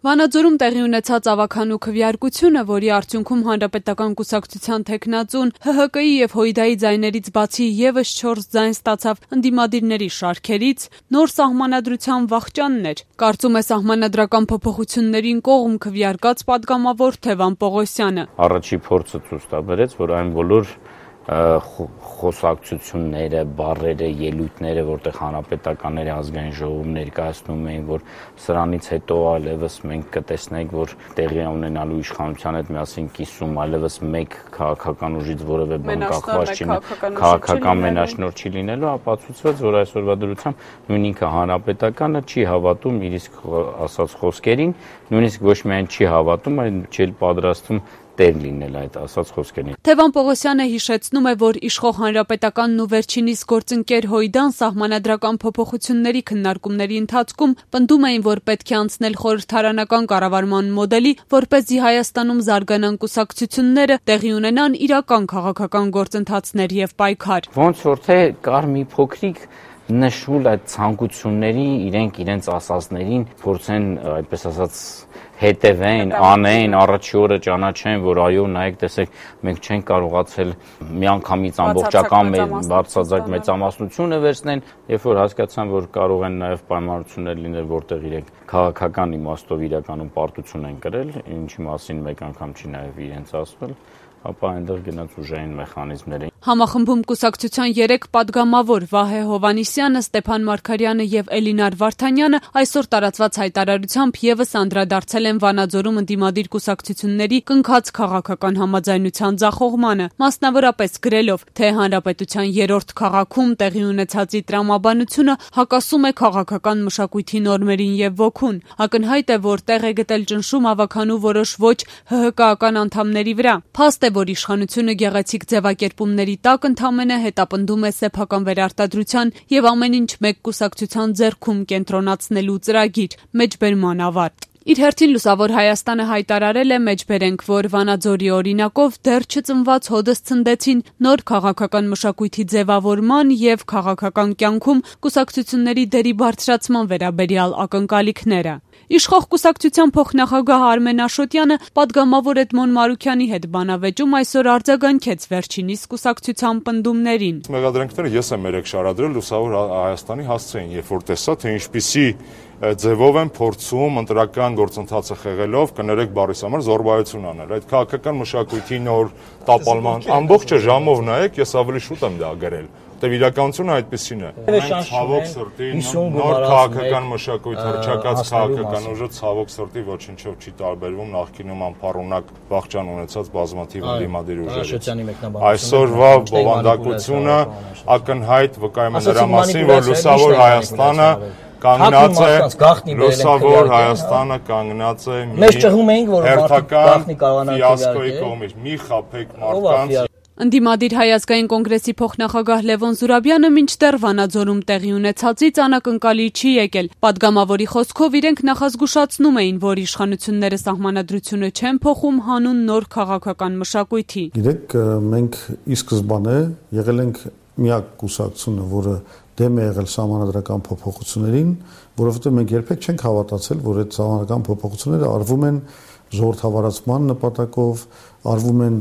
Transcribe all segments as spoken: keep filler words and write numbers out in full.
Վանաձորում տեղի ունեցած ավագանու քվեարկությունը, որի արդյունքում Հանրապետական կուսակցության թեկնածուն Հ Հ Կ-ի և Հույդայի ձայներից բացի ևս չորս ձայն ստացավ ընդդիմադիրների շարքերից, նոր սահմանադրության վախճանն էր, կարծում է սահմանադրական փոփոխություններին կողմ քվեարկած պատգամավոր Թևան Պողոսյանը։ Առաջի փորձը ցույց տվեց, որ այն բոլոր խոսակցությունները, բառերը, ելույթները, որտեղ հանրապետականների ազգային ժողովում ներկայացնում էին, որ սրանից հետո այլևս մենք կտեսնենք, որ տեղի ունենալու իշխանության հետ միասին կիսում, այլևս մեկ քաղաքական ուժից որևէ բան կախված չի, քաղաքական մենաշնորհ չի լինելու, ապացուցվեց, որ այսօրվա դրությամբ նույն ինքը հանրապետականը չի հավատում իր իսկ ասած խոսքերին, նույնիսկ ոչ միայն չի հավատում, այլ չի պատրաստվում տեր լինել այդ ասած խոսքերին։ Թևան Պողոսյանը հիշեցնում է, որ իշխող Հանրապետականն ու վերջինիս գործընկեր Հույդան սահմանադրական փոփոխությունների քննարկումների ընթացքում պնդում էին, որ պետք է անցնել խորհրդարանական կառավարման մոդելի, որպեսզի Հայաստանում զարգանան կուսակցությունները, տեղի ունենան իրական քաղաքական գործընթացներ եւ պայքար։ Ոնց որ թե կար մի փոքրիկ նշում այդ ցանկությունների իրենք իրենց ասածներին փորձեն այդպես ասած հետևեն, անեն, առաջի օրը ճանաչեն, որ այո, նայեք, տեսեք, մենք չենք կարողացել միանգամից ամբողջական բարձրաձայնակ մեծամասնությունը վերցնեն, երբ որ հասկացան, որ կարող են նաև պայմանություններ լինել, որտեղ իրենք քաղաքական իմաստով իրականում պարտություն են կրել, ինչի մասին մեկ անգամ չի նաև իրենց ասվել, ապա այնտեղ գնաց ուժային մեխանիզմներ էին։ Համախմբում կուսակցության երեք պատգամավոր Վահե Հովհաննիսյանը, Ստեփան Մարգարյանը եւ Էլինար Վարդանյանը այսօր տարածված հայտարարությամբ ևս անդրադարձել են Վանաձորում ընդդիմադիր կուսակցությունների կնքած քաղաքական համաձայնության ձախողմանը, մասնավորապես գրելով, թե հանրապետության երրորդ քաղաքում տեղի ունեցածի տրամաբանությունը հակասում է քաղաքական մշակույթի նորմերին եւ ոգուն։ Ակնհայտ է, որ տեղ է գտել ճնշում ավականու որոշ ոչ Հ Հ Կ-ական անդամների վրա։ Փաստ է, որ իշխանությունը գեղեցիկ ձևակերպումների տակ ընդամենը հետապնդում է սեփական վերարտադրության եւ ամեն ինչ մեկ կուսակցության ձեռքում կենտրոնացնելու ծրագիր, մեջբերման ավարտ։ Իր հերթին Լուսավոր Հայաստանը հայտարարել է, մեջբերենք, որ Վանաձորի օրինակով դեռ չծնված հոդս ցնդեցին նոր քաղաքական մշակույթի ձևավորման եւ քաղաքական կյանքում կուսակցությունների դերի բարձրացման վերաբերյալ ակնկալիքները։ Իշխող կուսակցության փոխնախագահ Արմեն Աշոտյանը պատգամավոր Էդմոն Մարուքյանի հետ բանավեճում այսօր արձագանքեց վերջինիս կուսակցության պնդումներին։ Մեղադրանքները ես եմ երեք շարադրել Լուսավոր Հայաստանի հասցեին, երբ որ տեսա, թե ինչպիսի ձևով են փորձում ընտրական գործընթացը խեղելով կներեք բառիս համար զոռբայություն անել։ Այդ քաղաքական մշակույթի նոր տապալման ամբողջը ժամով նայեք, ես ավելի շուտ եմ դա գրել։ Դե իրականությունը այդպեսին է։ Մենք ցավոք սրտի նոր քաղաքական մշակույթ հռչակած քաղաքական ուժը ցավոք սրտի ոչինչով չի տարբերվում նախկինում անփառունակ վախճան ունեցած բազմաթիվ ընդդիմադիր ուժերից։ Այսօրվա բովանդակությունը ակնհայտ վկայում է նրա մասին, որ Լուսավոր Հայաստանը կանգնած է Լուսավոր Հայաստանը կանգնած է մի հերթական ֆիասկոյի կողմից, մի խաբեք մարդկանց։ Ընդդիմադիր Հայ ազգային կոնգրեսի փոխնախագահ Լևոն Զուրաբյանը մինչդեռ Վանաձորում տեղի ունեցածից անակնկալի չի եկել։ Պատգամավորի խոսքով իրենք նախազգուշացնում էին, որ իշխանությունները սահմանադրությունը չեն փոխում հանուն նոր քաղաքական մշակույթի։ Գիտեք, մենք ի սկզբանե եղել ենք միակ կուսակցությունը, որը դեմ է եղել սահմանադրական փոփոխություններին, որովհետև մենք երբեք չենք հավատացել, որ այդ սահմանադրական փոփոխությունները արվում են ժողովրդավարացման նպատակով, արվում են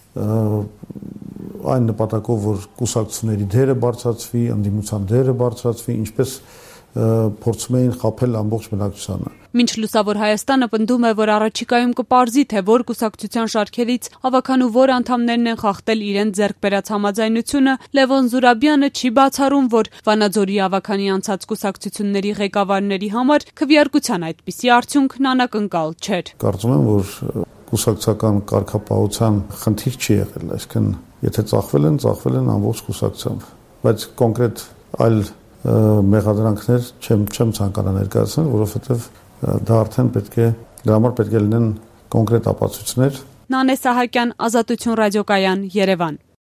այն նպատակով, որ կուսակցությունների դերը բարձրացվի, ընդդիմության դերը բարձրացվի, ինչպես փորձում էին խաբել ամբողջ բնակչությանը։ Մինչ Լուսավոր Հայաստանը պնդում է, որ առաջիկայում կպարզի, թե որ կուսակցության շարքերից ավականու որ անդամներն են խախտել իրենց ձեռք բերած համաձայնությունը, Լևոն Զուրաբյանը չի բացառում, որ Վանաձորի ավականի անցած կուսակցությունների ղեկավարների համար քվեարկության այդպիսի արդյունքն անակնկալ չէր։ Կարծում եմ, որ կուսակցական կարգապահության խնդիր չի եղել, այսինքն եթե ծախվել են, ծախվել են ամբողջ կուսակցությամբ, բայց կոնկրետ այլ մեղադրանքներ չեմ չեմ ցանկանա ներկայացնել, որովհետև դա արդեն պետք է դրա համար պետք է լինեն կոնկրետ ապացույցներ։ Նանե Սահակյան, Ազատություն ռադիոկայան, Երևան։